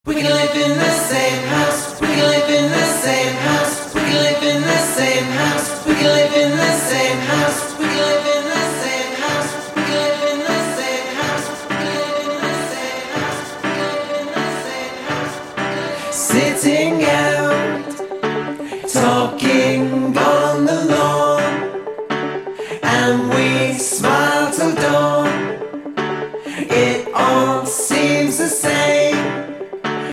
We can live in the same house. We can live in the same house. We can live in the same house. We can live in the same house. We can live in the same house. We can live in the same house. We can live in the same house. We can live in the same house. Sitting out, talking on the lawn, and we smile till dawn.